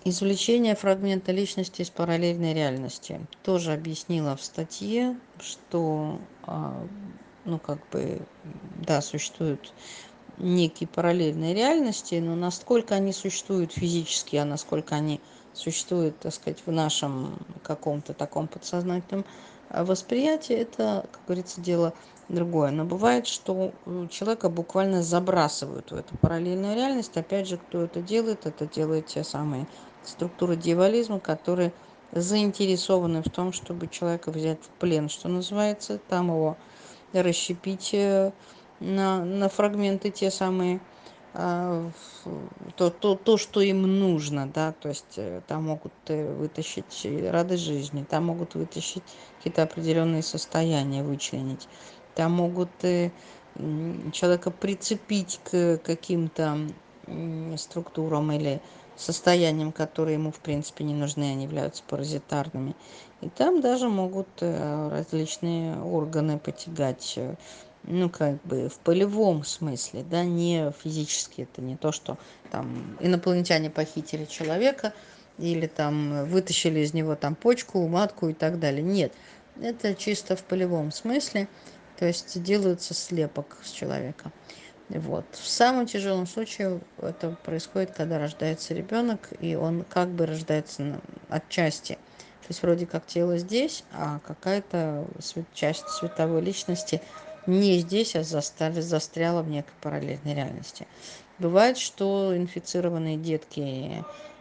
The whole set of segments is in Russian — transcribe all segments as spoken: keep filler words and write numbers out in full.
Извлечение фрагмента личности из параллельной реальности. Тоже объяснила в статье, что, а, ну, как бы, да, существуют некие параллельные реальности, но насколько они существуют физически, а насколько они существуют, так сказать, в нашем каком-то таком подсознательном а, восприятии, это, как говорится, дело другое. Но бывает, что у человека буквально забрасывают в эту параллельную реальность. Опять же, кто это делает? Это делают те самые структуры дьяволизма, которые заинтересованы в том, чтобы человека взять в плен, что называется, там его расщепить э, на, на фрагменты те самые, а, в- то, то, то, что им нужно, да, то есть э, там могут э, вытащить и радость жизни, там могут вытащить какие-то определенные состояния, вычленить, там могут э, м, человека прицепить к каким-то м, структурам или состояниям, которые ему в принципе не нужны, они являются паразитарными. И там даже могут э, различные органы потягать, э, ну, как бы в полевом смысле, да, не физически. Это не то, что там инопланетяне похитили человека или там вытащили из него там почку, матку и так далее. Нет, это чисто в полевом смысле, то есть делается слепок с человека. Вот. В самом тяжелом случае это происходит, когда рождается ребенок, и он как бы рождается на- отчасти. То есть вроде как тело здесь, а какая-то све- часть световой личности не здесь, а застали, застряла в некой параллельной реальности. Бывает, что инфицированные детки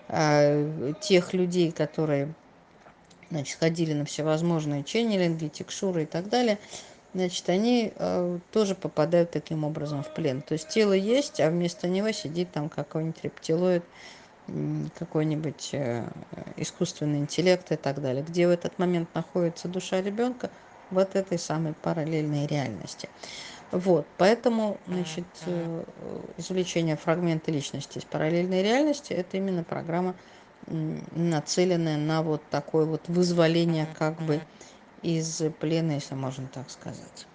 э, тех людей, которые, значит, ходили на всевозможные ченнелинги, текшуры и так далее, значит, они э, тоже попадают таким образом в плен. То есть тело есть, а вместо него сидит там какой-нибудь рептилоид, м, какой-нибудь э, искусственный интеллект и так далее. Где в этот момент находится душа ребенка? Вот этой самой параллельной реальности. Вот, поэтому, значит, э, извлечение фрагмента личности из параллельной реальности – это именно программа, м, нацеленная на вот такое вот вызволение как бы из плена, если можно так сказать.